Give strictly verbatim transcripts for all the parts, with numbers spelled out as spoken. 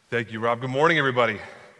Thank you, Rob. Good morning, everybody.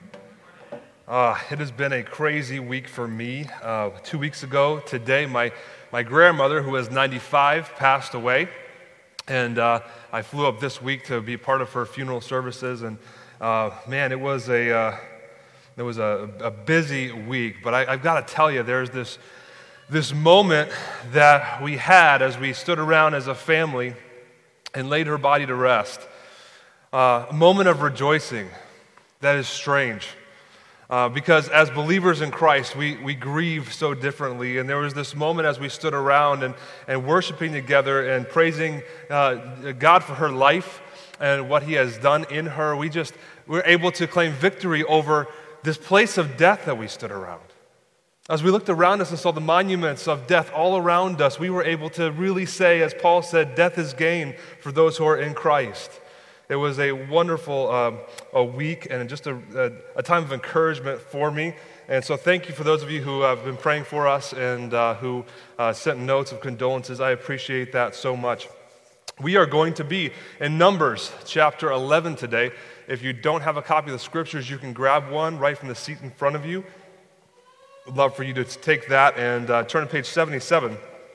Uh, it has been a crazy week for me. Uh, two weeks ago today, my, my grandmother, who is ninety-five, passed away. And uh, I flew up this week to be part of her funeral services. And uh, man, it was a uh, it was a, a busy week. But I, I've got to tell you, there's this this moment that we had as we stood around as a family and laid her body to rest. Uh, a moment of rejoicing that is strange. Uh, because as believers in Christ, we, we grieve so differently. And there was this moment as we stood around and, and worshiping together and praising uh, God for her life and what He has done in her. We just we were able to claim victory over this place of death that we stood around. As we looked around us and saw the monuments of death all around us, we were able to really say, as Paul said, death is gain for those who are in Christ. It was a wonderful um, a week and just a, a, a time of encouragement for me. And so thank you for those of you who have been praying for us and uh, who uh, sent notes of condolences. I appreciate that so much. We are going to be in Numbers chapter eleven today. If you don't have a copy of the scriptures, you can grab one right from the seat in front of you. I'd love for you to take that and uh, turn to page seventy-seven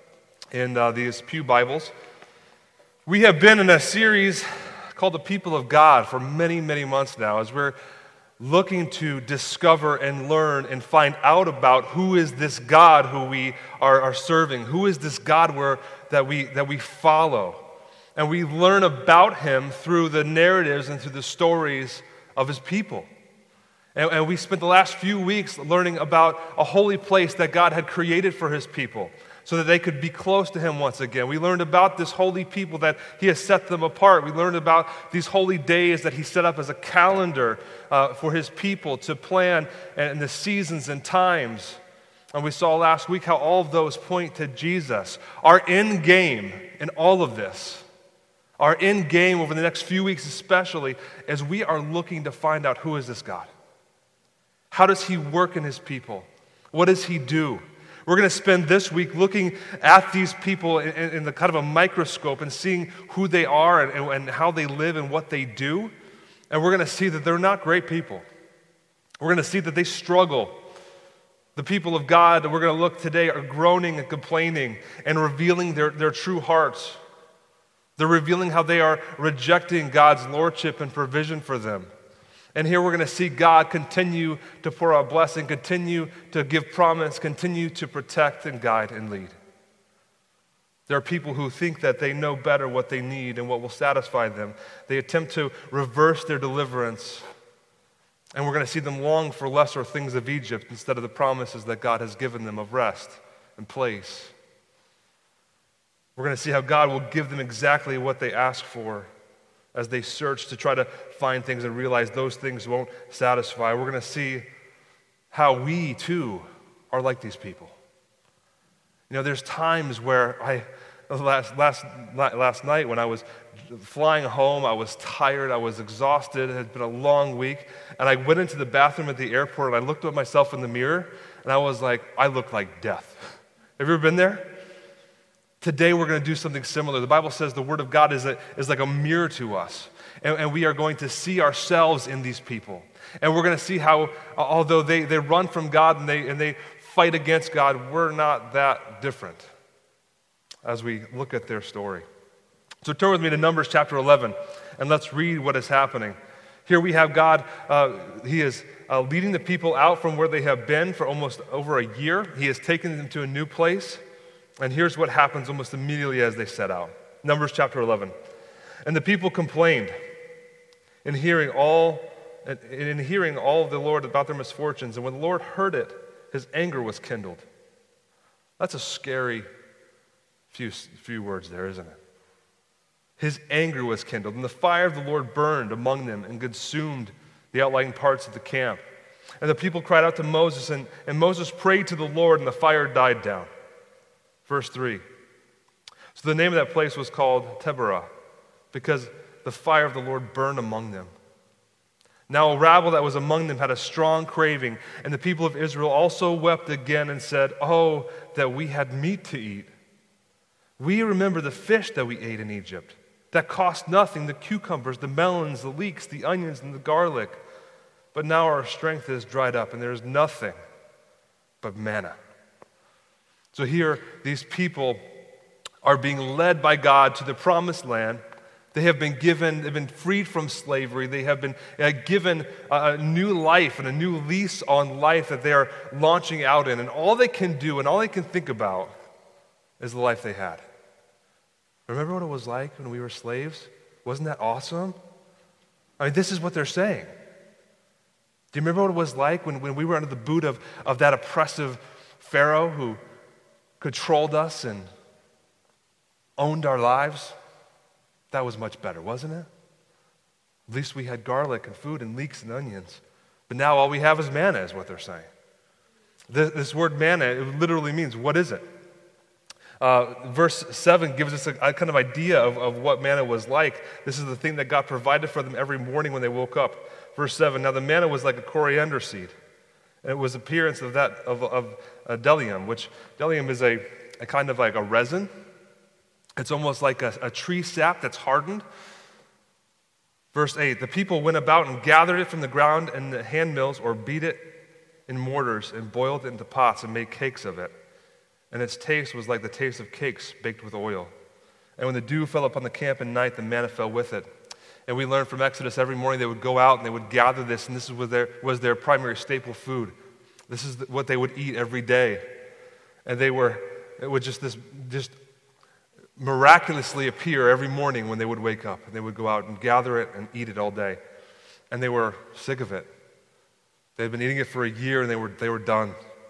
in uh, these Pew Bibles. We have been in a series called The People of God for many, many months now, as we're looking to discover and learn and find out about who is this God who we are, are serving, who is this God where, that we that we follow. And we learn about Him through the narratives and through the stories of His people. And, and we spent the last few weeks learning about a holy place that God had created for His people, so that they could be close to Him once again. We learned about this holy people, that He has set them apart. We learned about these holy days that He set up as a calendar uh, for His people to plan, and the seasons and times. And we saw last week how all of those point to Jesus. Our end game in all of this, our end game over the next few weeks especially, is we are looking to find out, who is this God? How does He work in His people? What does He do? We're going to spend this week looking at these people in, in the kind of a microscope and seeing who they are and, and, and how they live and what they do. And we're going to see that they're not great people. We're going to see that they struggle. The people of God that we're going to look today are groaning and complaining and revealing their, their true hearts. They're revealing how they are rejecting God's lordship and provision for them. And here we're going to see God continue to pour out blessing, continue to give promise, continue to protect and guide and lead. There are people who think that they know better what they need and what will satisfy them. They attempt to reverse their deliverance. And we're going to see them long for lesser things of Egypt instead of the promises that God has given them of rest and place. We're going to see how God will give them exactly what they ask for as they search to try to find things and realize those things won't satisfy. We're going to see how we, too, are like these people. You know, there's times where I, last, last, last night when I was flying home, I was tired, I was exhausted, it had been a long week, and I went into the bathroom at the airport and I looked at myself in the mirror, and I was like, I look like death. Have you ever been there? Today we're going to do something similar. The Bible says the Word of God is, a, is like a mirror to us. And, and we are going to see ourselves in these people. And we're going to see how, although they, they run from God and they, and they fight against God, we're not that different as we look at their story. So turn with me to Numbers chapter eleven, and let's read what is happening. Here we have God, uh, He is uh, leading the people out from where they have been for almost over a year. He has taken them to a new place. And here's what happens almost immediately as they set out. Numbers chapter eleven. And the people complained in hearing all in hearing all of the Lord about their misfortunes. And when the Lord heard it, His anger was kindled. That's a scary few, few words there, isn't it? His anger was kindled, and the fire of the Lord burned among them and consumed the outlying parts of the camp. And the people cried out to Moses, and, and Moses prayed to the Lord, and the fire died down. Verse three. So the name of that place was called Taberah, because the fire of the Lord burned among them. Now a rabble that was among them had a strong craving, and the people of Israel also wept again and said, "Oh, that we had meat to eat. We remember the fish that we ate in Egypt, that cost nothing, the cucumbers, the melons, the leeks, the onions, and the garlic. But now our strength is dried up, and there is nothing but manna. So here, these people are being led by God to the promised land. They have been given, they've been freed from slavery. They have been uh, given a, a new life and a new lease on life that they are launching out in. And all they can do and all they can think about is the life they had. Remember what it was like when we were slaves? Wasn't that awesome? I mean, this is what they're saying. Do you remember what it was like when, when we were under the boot of, of that oppressive Pharaoh who controlled us and owned our lives? That was much better, wasn't it? At least we had garlic and food and leeks and onions. But now all we have is manna, is what they're saying. This, this word manna, it literally means, what is it? Uh, verse seven gives us a, a kind of idea of, of what manna was like. This is the thing that God provided for them every morning when they woke up. Verse seven, now the manna was like a coriander seed. And it was appearance of that, of, of uh, bdellium, which bdellium is a, a kind of like a resin. It's almost like a, a tree sap that's hardened. Verse eight, the people went about and gathered it from the ground in the hand mills or beat it in mortars and boiled it into pots and made cakes of it. And its taste was like the taste of cakes baked with oil. And when the dew fell upon the camp at night, the manna fell with it. And we learned from Exodus every morning they would go out and they would gather this, and this was their, was their primary staple food. This is what they would eat every day. And they were, it would just this, just miraculously appear every morning when they would wake up. And they would go out and gather it and eat it all day. And they were sick of it. They had been eating it for a year and they were, they were done.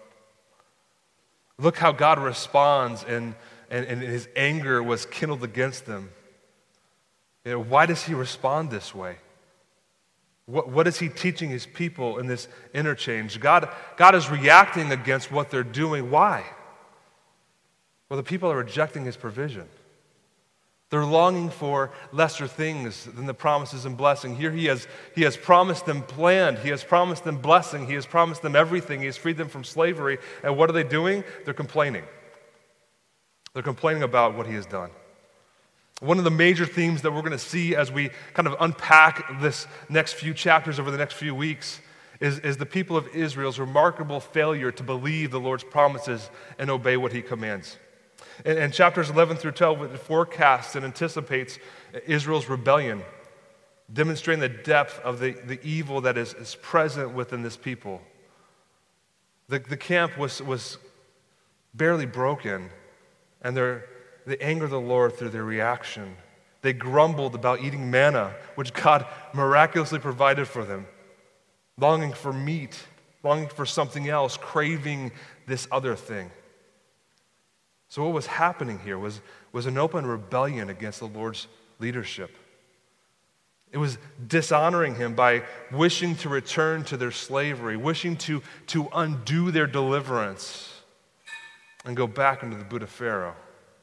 Look how God responds, and, and, and his anger was kindled against them. You know, why does he respond this way? What, what is he teaching his people in this interchange? God, God is reacting against what they're doing. Why? Well, the people are rejecting his provision. They're longing for lesser things than the promises and blessing. Here he has, he has promised them land. He has promised them blessing. He has promised them everything. He has freed them from slavery. And what are they doing? They're complaining. They're complaining about what he has done. One of the major themes that we're going to see as we kind of unpack this next few chapters over the next few weeks is, is the people of Israel's remarkable failure to believe the Lord's promises and obey what he commands. And, and chapters eleven through twelve, it forecasts and anticipates Israel's rebellion, demonstrating the depth of the, the evil that is, is present within this people. The, the camp was, was barely broken, and their They angered the Lord through their reaction. They grumbled about eating manna, which God miraculously provided for them, longing for meat, longing for something else, craving this other thing. So what was happening here was, was an open rebellion against the Lord's leadership. It was dishonoring him by wishing to return to their slavery, wishing to, to undo their deliverance and go back into the boot of Pharaoh.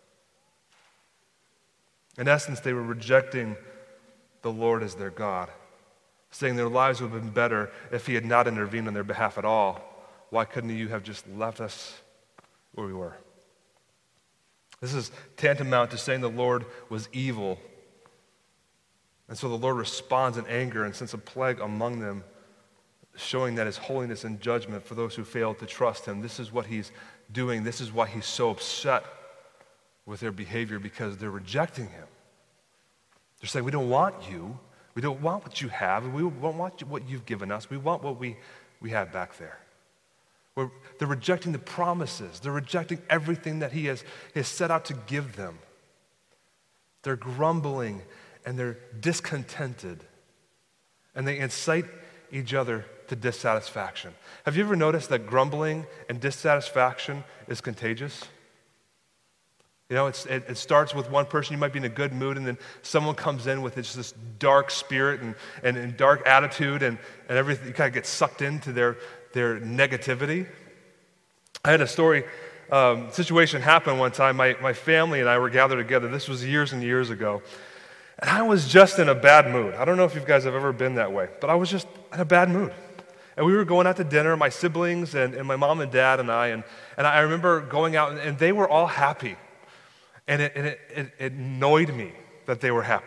In essence, they were rejecting the Lord as their God, saying their lives would have been better if he had not intervened on their behalf at all. Why couldn't you have just left us where we were? This is tantamount to saying the Lord was evil. And so the Lord responds in anger and sends a plague among them, showing that his holiness and judgment for those who failed to trust him. This is what he's doing. This is why he's so upset with their behavior, because they're rejecting him. They're saying, we don't want you. We don't want what you have. We don't want what you've given us. We want what we, we had back there. We're, they're rejecting the promises. They're rejecting everything that he has, has set out to give them. They're grumbling and they're discontented. And they incite each other to dissatisfaction. Have you ever noticed that grumbling and dissatisfaction is contagious? You know, it's, it, it starts with one person. You might be in a good mood, and then someone comes in with this, this dark spirit and, and, and dark attitude, and, and everything. You kind of get sucked into their, their negativity. I had a story, um, situation happen one time. My, my family and I were gathered together. This was years and years ago. And I was just in a bad mood. I don't know if you guys have ever been that way, but I was just in a bad mood. And we were going out to dinner, my siblings and, and my mom and dad and I, and, and I remember going out, and, and they were all happy. And, it, and it, it, it annoyed me that they were happy.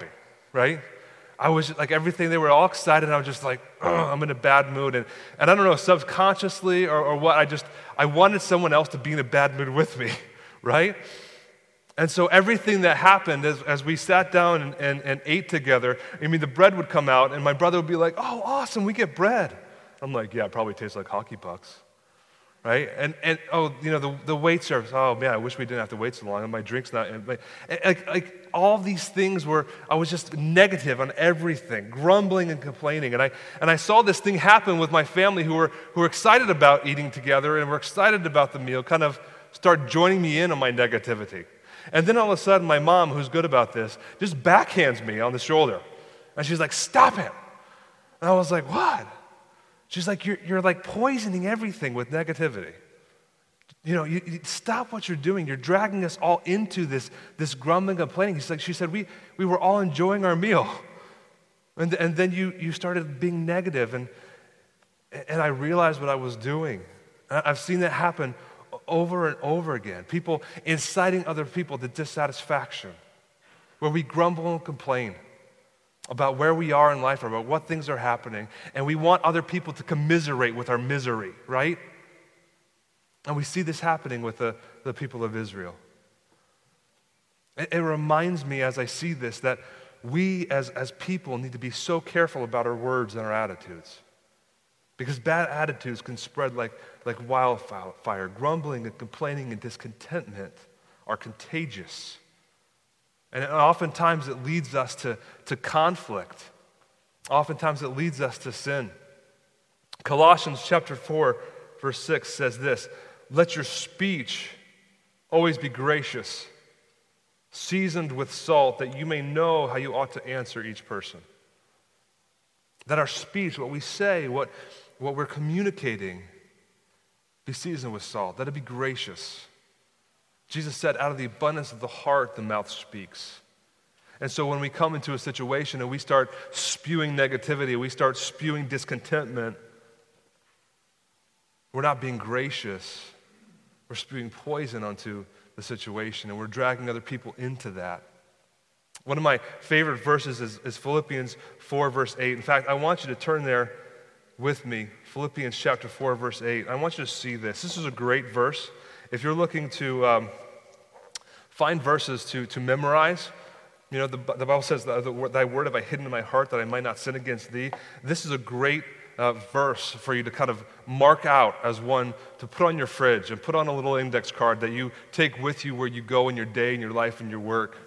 right? I was just, like everything, they were all excited, and I was just like, I'm in a bad mood. And, and I don't know, subconsciously or, or what, I just, I wanted someone else to be in a bad mood with me, right? And so everything that happened as, as we sat down and, and, and ate together, I mean, the bread would come out, and my brother would be like, oh, awesome, we get bread. I'm like, yeah, it probably tastes like hockey pucks, right? And, and oh, you know, the, the wait service, oh, man, I wish we didn't have to wait so long, and my drink's not, and my, like, like all these things were, I was just negative on everything, grumbling and complaining. And I, and I saw this thing happen with my family who were, who were excited about eating together and were excited about the meal, kind of start joining me in on my negativity. And then all of a sudden, my mom, who's good about this, just backhands me on the shoulder. And she's like, stop it. And I was like, what? She's like, you're, you're like poisoning everything with negativity. You know, you, you stop what you're doing. You're dragging us all into this, this grumbling and complaining. She's like, she said, we, we were all enjoying our meal. And, and then you, you started being negative, and, and I realized what I was doing. I've seen that happen over and over again. People inciting other people to dissatisfaction, where we grumble and complain about where we are in life or about what things are happening, and we want other people to commiserate with our misery, right? And we see this happening with the, the people of Israel. It, it reminds me as I see this that we as, as people need to be so careful about our words and our attitudes. Because bad attitudes can spread like, like wildfire. Grumbling and complaining and discontentment are contagious. And oftentimes it leads us to, to conflict. Oftentimes it leads us to sin. Colossians chapter four, verse six says this, let your speech always be gracious, seasoned with salt, that you may know how you ought to answer each person. That our speech, what we say, what, what we're communicating, be seasoned with salt. That it be gracious. Jesus said, out of the abundance of the heart, the mouth speaks. And so when we come into a situation and we start spewing negativity, we start spewing discontentment, we're not being gracious. We're spewing poison onto the situation, and we're dragging other people into that. One of my favorite verses is, is Philippians four, verse eight. In fact, I want you to turn there with me. Philippians chapter four, verse eight. I want you to see this. This is a great verse. If you're looking to um, find verses to, to memorize, you know, the, the Bible says, the, the, thy word have I hidden in my heart that I might not sin against thee. This is a great uh, verse for you to kind of mark out as one to put on your fridge and put on a little index card that you take with you where you go in your day, in your life, in your work.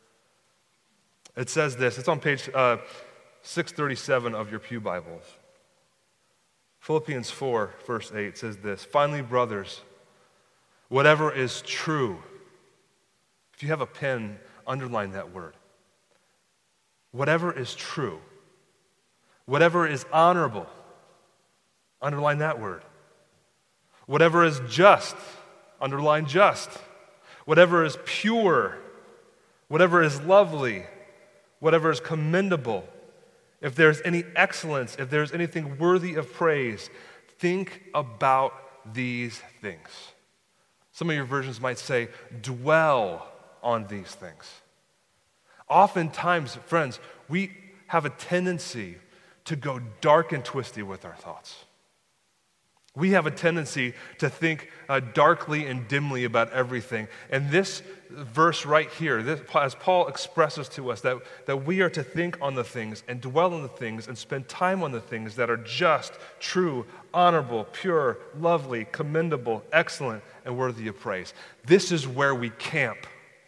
It says this. It's on page uh, six thirty-seven of your pew Bibles. Philippians four, verse eight says this, finally, brothers, whatever is true. If you have a pen, underline that word. Whatever is true. Whatever is honorable. Underline that word. Whatever is just. Underline just. Whatever is pure. Whatever is lovely. Whatever is commendable. If there's any excellence, if there's anything worthy of praise, think about these things. Some of your versions might say, dwell on these things. Oftentimes, friends, we have a tendency to go dark and twisty with our thoughts. We have a tendency to think uh, darkly and dimly about everything. And this verse right here, this, as Paul expresses to us, that, that we are to think on the things and dwell on the things and spend time on the things that are just, true, honorable, pure, lovely, commendable, excellent, and worthy of praise. This is where we camp.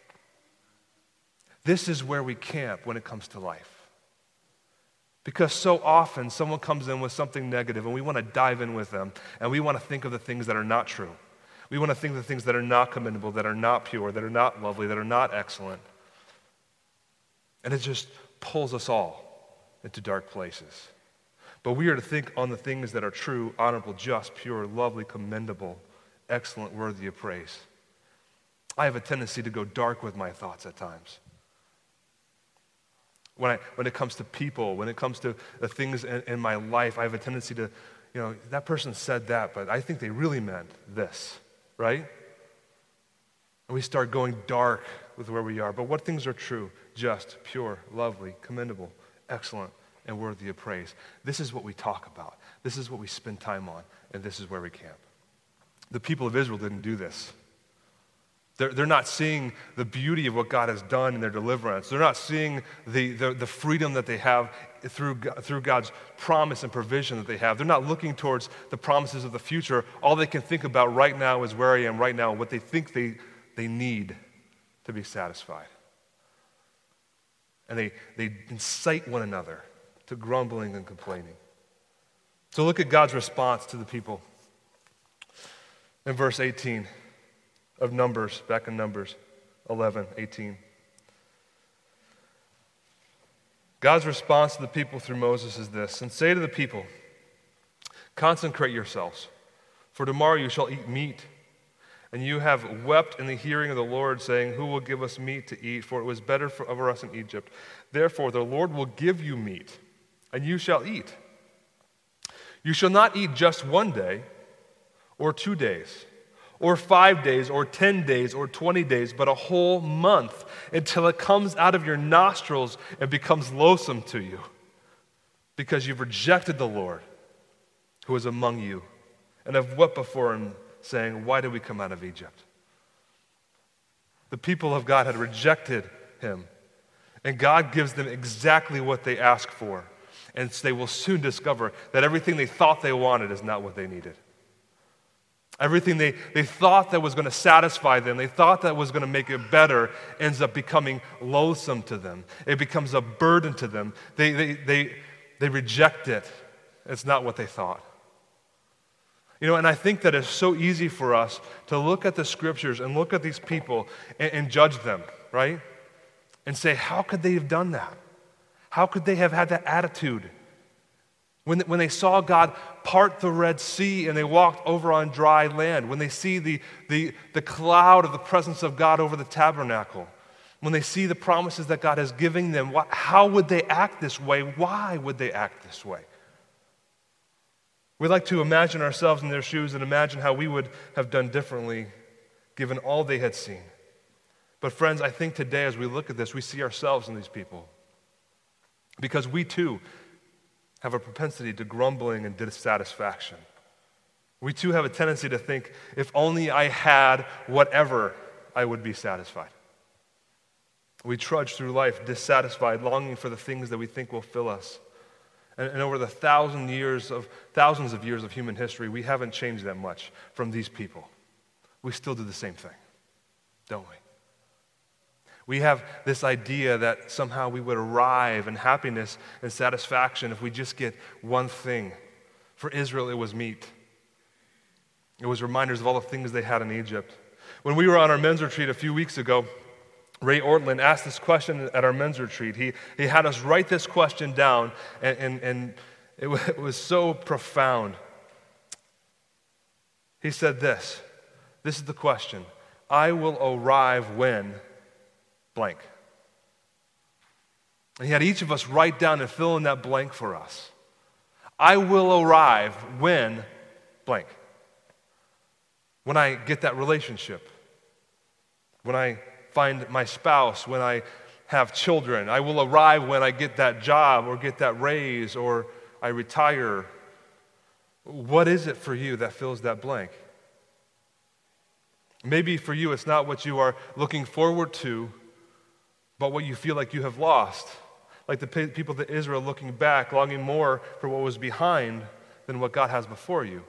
This is where we camp when it comes to life. Because so often someone comes in with something negative and we want to dive in with them and we want to think of the things that are not true. We want to think of the things that are not commendable, that are not pure, that are not lovely, that are not excellent. And it just pulls us all into dark places. But we are to think on the things that are true, honorable, just, pure, lovely, commendable, excellent, worthy of praise. I have a tendency to go dark with my thoughts at times. When, I, when it comes to people, when it comes to the things in, in my life, I have a tendency to, you know, that person said that, but I think they really meant this, right? And we start going dark with where we are. But what things are true, just, pure, lovely, commendable, excellent, and worthy of praise? This is what we talk about. This is what we spend time on, and this is where we camp. The people of Israel didn't do this. They're, they're not seeing the beauty of what God has done in their deliverance. They're not seeing the, the, the freedom that they have through, through God's promise and provision that they have. They're not looking towards the promises of the future. All they can think about right now is where I am right now, what they think they, they need to be satisfied. And they, they incite one another to grumbling and complaining. So look at God's response to the people. In verse eighteen of Numbers, back in Numbers eleven, eighteen. God's response to the people through Moses is this: and say to the people, consecrate yourselves, for tomorrow you shall eat meat. And you have wept in the hearing of the Lord, saying, who will give us meat to eat? For it was better for over us in Egypt. Therefore the Lord will give you meat, and you shall eat. You shall not eat just one day, or two days, or five days, or ten days, or twenty days, but a whole month, until it comes out of your nostrils and becomes loathsome to you, because you've rejected the Lord who is among you, and have wept before him, saying, why did we come out of Egypt? The people of God had rejected him, and God gives them exactly what they ask for, and they will soon discover that everything they thought they wanted is not what they needed. Everything they, they thought that was going to satisfy them, they thought that was going to make it better, ends up becoming loathsome to them. It becomes a burden to them. They, they, they, they reject it. It's not what they thought. You know, and I think that it's so easy for us to look at the scriptures and look at these people and, and judge them, right? And say, how could they have done that? How could they have had that attitude? When, when they saw God part the Red Sea and they walked over on dry land, when they see the, the, the cloud of the presence of God over the tabernacle, when they see the promises that God has given them, what, how would they act this way? Why would they act this way? We like to imagine ourselves in their shoes and imagine how we would have done differently given all they had seen. But friends, I think today as we look at this, we see ourselves in these people. Because we too have a propensity to grumbling and dissatisfaction. We too have a tendency to think, if only I had whatever, I would be satisfied. We trudge through life dissatisfied, longing for the things that we think will fill us. And, and over the thousand years of thousands of years of human history, we haven't changed that much from these people. We still do the same thing, don't we? We have this idea that somehow we would arrive in happiness and satisfaction if we just get one thing. For Israel, it was meat. It was reminders of all the things they had in Egypt. When we were on our men's retreat a few weeks ago, Ray Ortlund asked this question at our men's retreat. He, he had us write this question down, and, and, and it, w- it was so profound. He said this. This is the question. I will arrive when blank. And he had each of us write down and fill in that blank for us. I will arrive when blank. When I get that relationship. When I find my spouse, when I have children. I will arrive when I get that job or get that raise or I retire. What is it for you that fills that blank? Maybe for you it's not what you are looking forward to, but what you feel like you have lost. Like the people of Israel looking back, longing more for what was behind than what God has before you.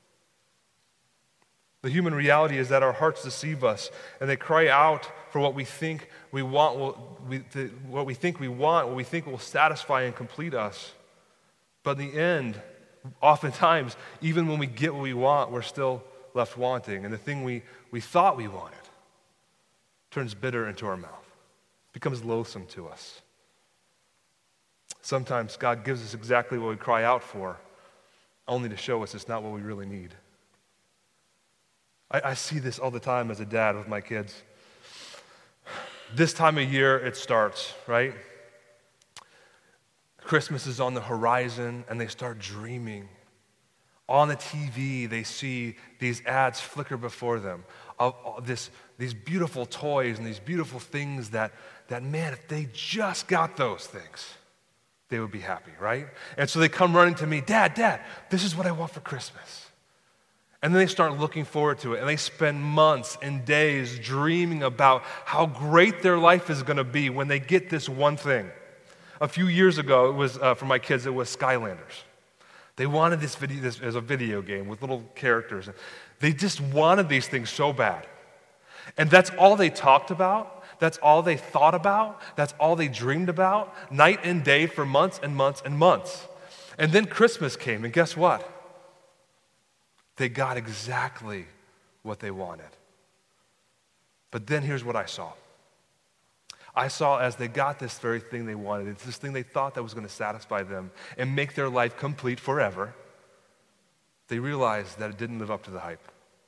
The human reality is that our hearts deceive us, and they cry out for what we think we want, will, we, the, what we think we want, what we think will satisfy and complete us. But in the end, oftentimes, even when we get what we want, we're still left wanting, and the thing we, we thought we wanted turns bitter into our mouth, becomes loathsome to us. Sometimes God gives us exactly what we cry out for, only to show us it's not what we really need. I, I see this all the time as a dad with my kids. This time of year, it starts, right? Christmas is on the horizon, and they start dreaming On the T V, they see these ads flicker before them of, of this, these beautiful toys and these beautiful things that, that, man, if they just got those things, they would be happy, right? And so they come running to me, Dad, Dad, this is what I want for Christmas. And then they start looking forward to it, and they spend months and days dreaming about how great their life is going to be when they get this one thing. A few years ago, it was uh, for my kids, it was Skylanders. They wanted this video this as a video game with little characters. They just wanted these things so bad. And that's all they talked about. That's all they thought about. That's all they dreamed about, night and day for months and months and months. And then Christmas came, and guess what? They got exactly what they wanted. But then here's what I saw. I saw as they got this very thing they wanted, it's this thing they thought that was going to satisfy them and make their life complete forever, they realized that it didn't live up to the hype.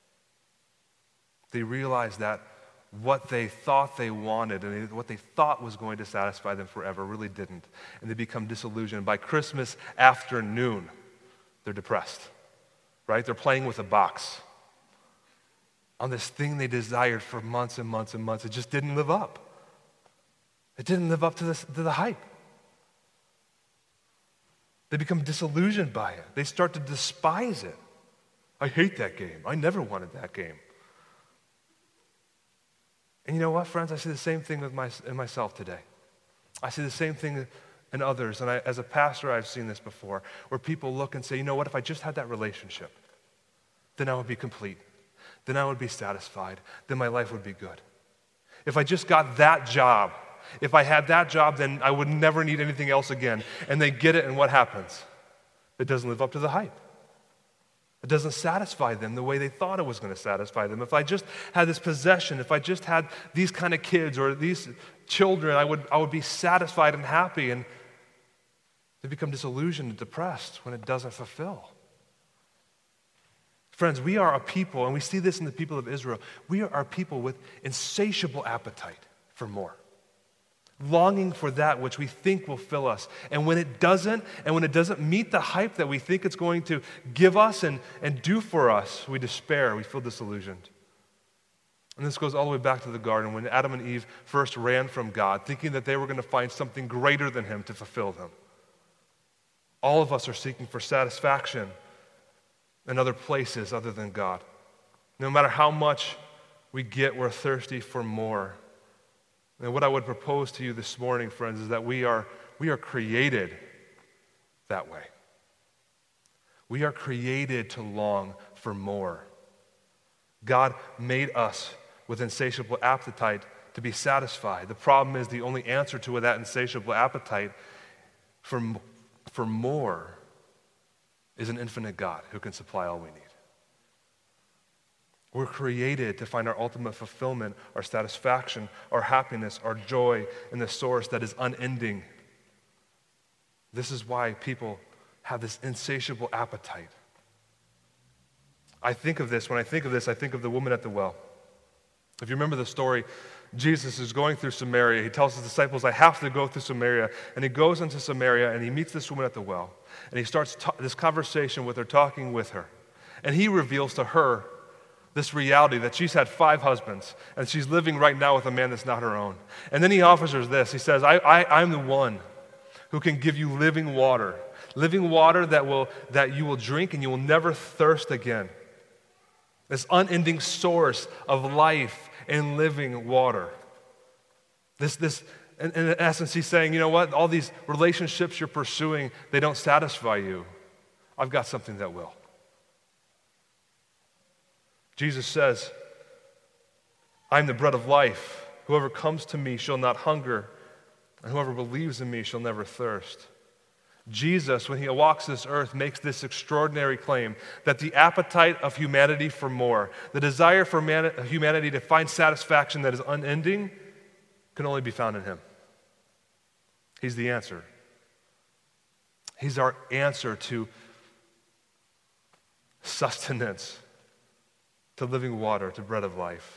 They realized that what they thought they wanted and what they thought was going to satisfy them forever really didn't. And they become disillusioned. By Christmas afternoon, they're depressed, right? They're playing with a box on this thing they desired for months and months and months. It just didn't live up. It didn't live up to, this, to the hype. They become disillusioned by it. They start to despise it. I hate that game. I never wanted that game. And you know what, friends? I see the same thing with my, in myself today. I see the same thing in others. And I, as a pastor, I've seen this before, where people look and say, you know what, if I just had that relationship, then I would be complete. Then I would be satisfied. Then my life would be good. If I just got that job, if I had that job, then I would never need anything else again. And they get it, and what happens? It doesn't live up to the hype. It doesn't satisfy them the way they thought it was going to satisfy them. If I just had this possession, if I just had these kind of kids or these children, I would, I would be satisfied and happy. And they become disillusioned and depressed when it doesn't fulfill. Friends, we are a people, and we see this in the people of Israel. We are a people with insatiable appetite for more. Longing for that which we think will fill us. And when it doesn't, and when it doesn't meet the hype that we think it's going to give us and, and do for us, we despair, we feel disillusioned. And this goes all the way back to the garden when Adam and Eve first ran from God, thinking that they were going to find something greater than Him to fulfill them. All of us are seeking for satisfaction in other places other than God. No matter how much we get, we're thirsty for more. And what I would propose to you this morning, friends, is that we are, we are created that way. We are created to long for more. God made us with insatiable appetite to be satisfied. The problem is the only answer to that insatiable appetite for, for more is an infinite God who can supply all we need. We're created to find our ultimate fulfillment, our satisfaction, our happiness, our joy in the source that is unending. This is why people have this insatiable appetite. I think of this, when I think of this, I think of the woman at the well. If you remember the story, Jesus is going through Samaria. He tells his disciples, I have to go through Samaria. And he goes into Samaria and he meets this woman at the well. And he starts ta- this conversation with her, talking with her. And he reveals to her this reality that she's had five husbands and she's living right now with a man that's not her own. And then he offers her this. He says, I, I, I'm the one who can give you living water, living water that will that you will drink and you will never thirst again. This unending source of life and living water. This, this, in, in essence, he's saying, you know what? All these relationships you're pursuing, they don't satisfy you. I've got something that will. Jesus says, I'm the bread of life. Whoever comes to me shall not hunger, and whoever believes in me shall never thirst. Jesus, when he walks this earth, makes this extraordinary claim that the appetite of humanity for more, the desire for man- humanity to find satisfaction that is unending, can only be found in him. He's the answer. He's our answer to sustenance, to living water, to bread of life.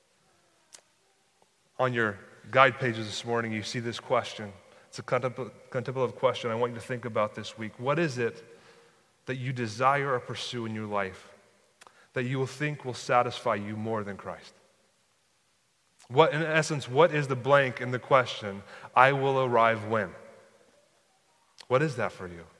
On your guide pages this morning, you see this question. It's a contempl- contemplative question I want you to think about this week. What is it that you desire or pursue in your life that you will think will satisfy you more than Christ? What, in essence, what is the blank in the question, I will arrive when? What is that for you?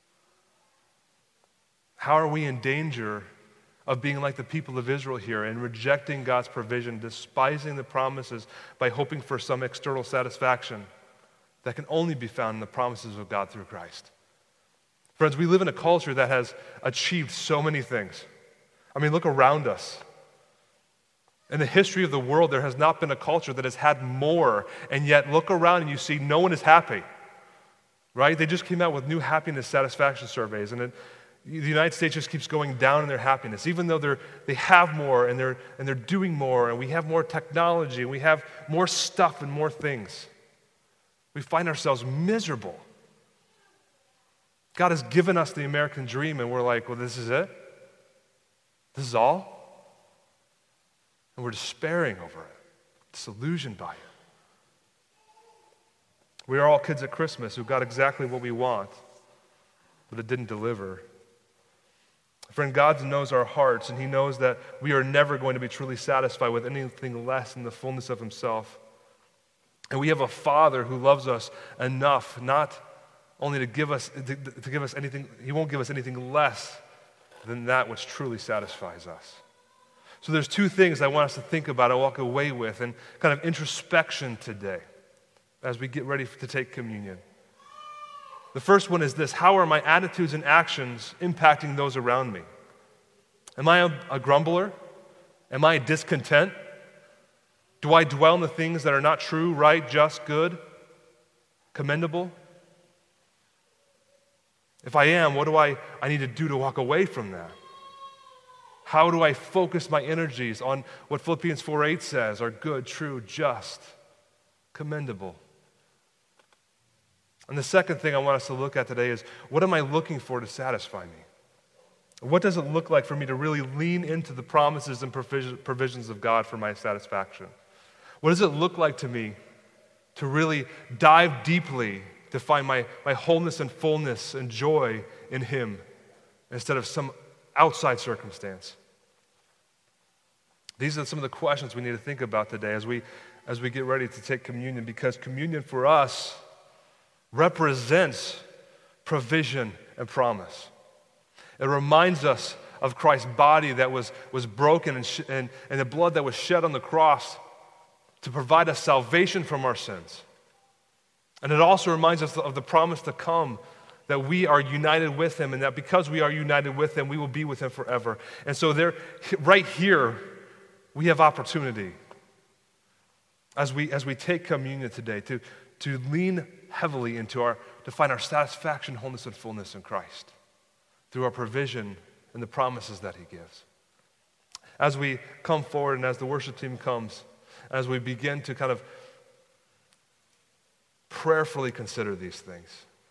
How are we in danger of being like the people of Israel here and rejecting God's provision, despising the promises by hoping for some external satisfaction that can only be found in the promises of God through Christ? Friends, we live in a culture that has achieved so many things. I mean, look around us. In the history of the world, there has not been a culture that has had more, and yet look around and you see no one is happy, right? They just came out with new happiness satisfaction surveys, and it, the United States just keeps going down in their happiness, even though they're, they have more, and they're, and they're doing more, and we have more technology, and we have more stuff and more things. We find ourselves miserable. God has given us the American dream, and we're like, well, this is it? This is all? And we're despairing over it, disillusioned by it. We are all kids at Christmas who got exactly what we want, but it didn't deliver. Friend, God knows our hearts, and He knows that we are never going to be truly satisfied with anything less than the fullness of Himself. And we have a Father who loves us enough not only to give us to, to give us anything, He won't give us anything less than that which truly satisfies us. So there's two things I want us to think about and walk away with, and kind of introspection today as we get ready to take communion. The first one is this: how are my attitudes and actions impacting those around me? Am I a, a grumbler? Am I discontent? Do I dwell on the things that are not true, right, just, good, commendable? If I am, what do I, I need to do to walk away from that? How do I focus my energies on what Philippians four eight says are good, true, just, commendable? And the second thing I want us to look at today is, what am I looking for to satisfy me? What does it look like for me to really lean into the promises and provisions of God for my satisfaction? What does it look like to me to really dive deeply to find my, my wholeness and fullness and joy in Him instead of some outside circumstance? These are some of the questions we need to think about today as we, as we get ready to take communion, because communion for us represents provision and promise. It reminds us of Christ's body that was, was broken and, sh- and, and the blood that was shed on the cross to provide us salvation from our sins. And it also reminds us of the promise to come, that we are united with Him, and that because we are united with Him, we will be with Him forever. And so there, right here, we have opportunity as we, as we take communion today to, to lean heavily into our, to find our satisfaction, wholeness, and fullness in Christ through our provision and the promises that He gives. As we come forward and as the worship team comes, as we begin to kind of prayerfully consider these things,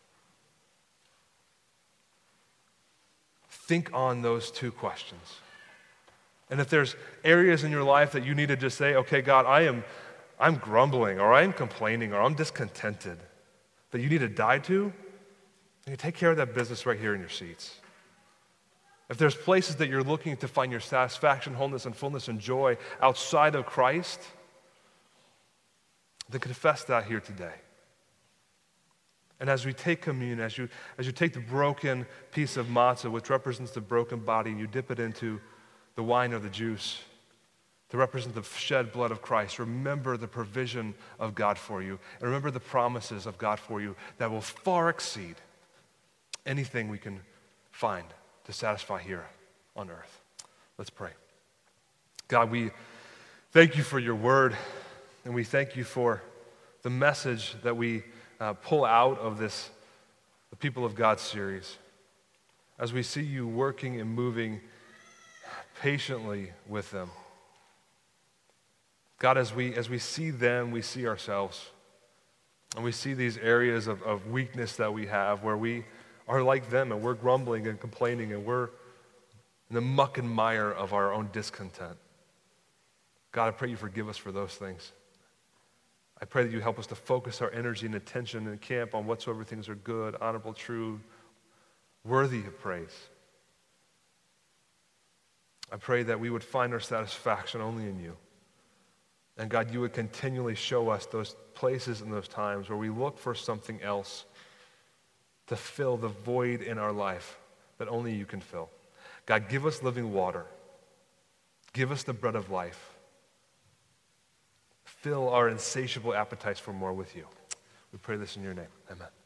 think on those two questions. And if there's areas in your life that you need to just say, okay, God, I am I'm grumbling, or I'm complaining, or I'm discontented, that you need to die to, you take care of that business right here in your seats. If there's places that you're looking to find your satisfaction, wholeness, and fullness and joy outside of Christ, then confess that here today. And as we take communion, as you, as you take the broken piece of matzah, which represents the broken body, and you dip it into the wine or the juice to represent the shed blood of Christ, remember the provision of God for you, and remember the promises of God for you that will far exceed anything we can find to satisfy here on earth. Let's pray. God, we thank you for your word, and we thank you for the message that we uh, pull out of this, the People of God series, as we see you working and moving patiently with them. God, as we as we see them, we see ourselves. And we see these areas of, of weakness that we have where we are like them and we're grumbling and complaining and we're in the muck and mire of our own discontent. God, I pray you forgive us for those things. I pray that you help us to focus our energy and attention and camp on whatsoever things are good, honorable, true, worthy of praise. I pray that we would find our satisfaction only in you. And God, you would continually show us those places and those times where we look for something else to fill the void in our life that only you can fill. God, give us living water. Give us the bread of life. Fill our insatiable appetites for more with you. We pray this in your name. Amen.